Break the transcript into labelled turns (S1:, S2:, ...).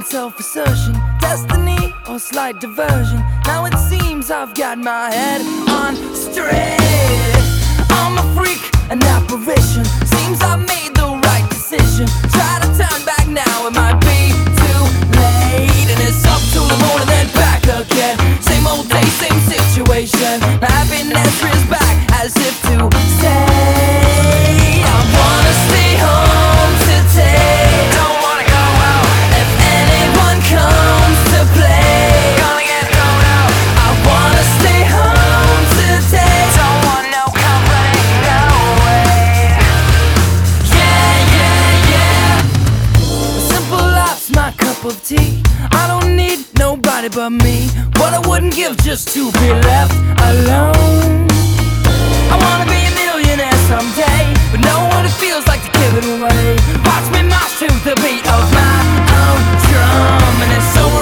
S1: self-assertion, destiny or slight diversion. Now it seems I've got my head on straight. I'm a freak, an apparition. Seems I've made the right decision. Try to turn back now, it might be too late. And it's up to the moon and then back again. Same old day, same situation. Happiness is back as if to say, I wanna stay home today. Don't wanna go out. If anyone comes to play, gonna get thrown out. I wanna stay home today. Don't want no company, no way. Yeah, yeah, yeah. Simple life's my cup of tea. I don't need nobody but me. What I wouldn't give just to be left alone. I wanna be a millionaire someday, but know what it feels like to give it away. Watch me march to the beat of my own drum. And it's so